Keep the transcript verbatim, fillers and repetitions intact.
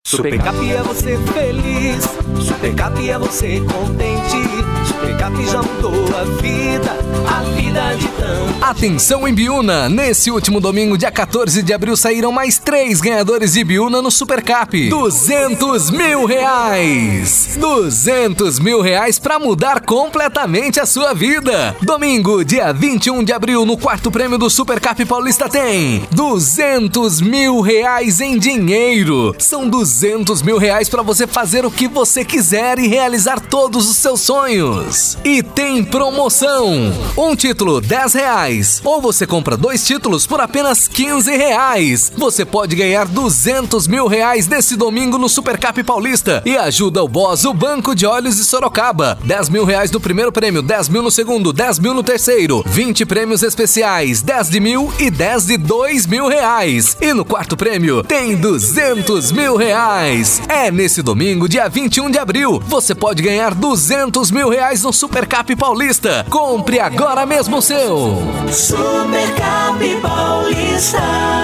Supercap é você feliz, Supercap é você contente, Supercap já mudou a vida, a vida de tanto. Atenção em Biúna, nesse último domingo, dia quatorze de abril, saíram mais três ganhadores de Biúna no Supercap. duzentos mil reais! duzentos mil reais pra mudar completamente a sua vida. Domingo, dia vinte e um de abril, no quarto prêmio do Supercap Paulista tem duzentos mil reais em dinheiro. São duzentos mil reais pra você fazer o que você quiser e realizar todos os seus sonhos. E tem promoção. Um título, dez reais. Ou você compra dois títulos por apenas quinze reais. Você pode ganhar duzentos mil reais nesse domingo no Supercap Paulista. E ajuda o Boss, o Banco de Olhos de Sorocaba. dez mil reais no primeiro prêmio, dez mil no segundo, dez mil no terceiro. vinte prêmios especiais, dez de mil e dez de dois mil reais. E no quarto prêmio tem duzentos mil reais. É nesse domingo, dia vinte e um de abril. Você pode ganhar duzentos mil reais no Supercap Paulista. Compre agora mesmo o seu. Supercap Paulista.